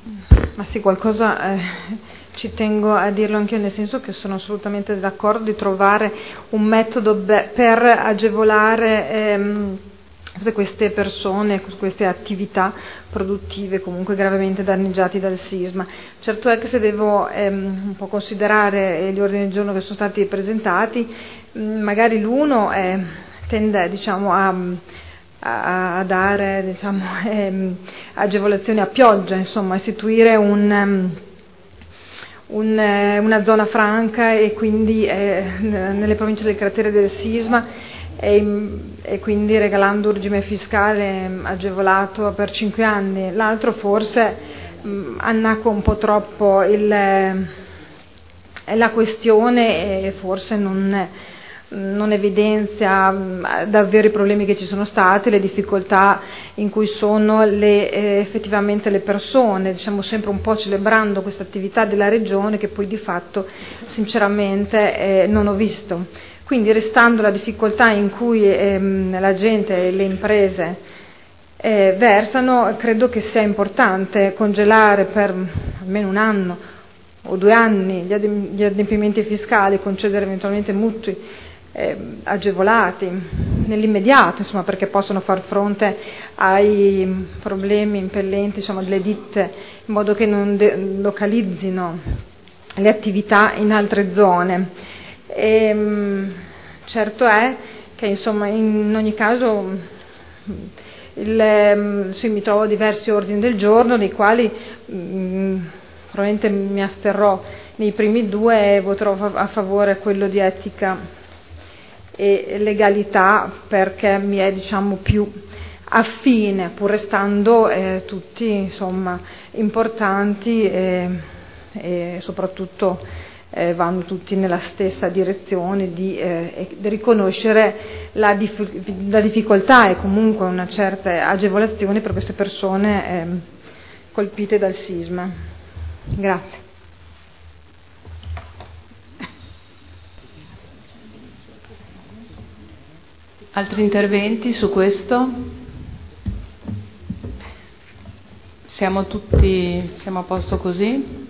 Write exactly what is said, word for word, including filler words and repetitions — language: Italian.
Ma sì, qualcosa eh, ci tengo a dirlo anch'io, nel senso che sono assolutamente d'accordo di trovare un metodo be- per agevolare ehm, tutte queste persone, queste attività produttive comunque gravemente danneggiate dal sisma. Certo è che se devo ehm, un po' considerare gli ordini del giorno che sono stati presentati, mh, magari l'uno è, tende diciamo, a, a, a dare diciamo, ehm, agevolazioni a pioggia, insomma, istituire un... Um, Un, una zona franca e quindi eh, nelle province del cratere del sisma e, e quindi regalando un regime fiscale agevolato per cinque anni. L'altro forse mh, annacqua un po' troppo il, la questione e forse non, non evidenzia davvero i problemi che ci sono stati, le difficoltà in cui sono le, eh, effettivamente le persone, diciamo sempre un po' celebrando questa attività della regione che poi di fatto sinceramente eh, non ho visto. Quindi restando la difficoltà in cui ehm, la gente e le imprese eh, versano, credo che sia importante congelare per almeno un anno o due anni gli, adem- gli adempimenti fiscali, concedere eventualmente mutui eh, agevolati nell'immediato, insomma, perché possono far fronte ai problemi impellenti, insomma, delle ditte, in modo che non de- localizzino le attività in altre zone. E, mh, certo è che insomma in ogni caso il, sì, mi trovo diversi ordini del giorno dei quali mh, probabilmente mi asterrò nei primi due e voterò a favore quello di etica e legalità perché mi è diciamo più affine, pur restando eh, tutti insomma importanti e, e soprattutto eh, vanno tutti nella stessa direzione di, eh, di riconoscere la, dif- la difficoltà e comunque una certa agevolazione per queste persone eh, colpite dal sisma. Grazie. Altri interventi su questo? Siamo tutti, siamo a posto così?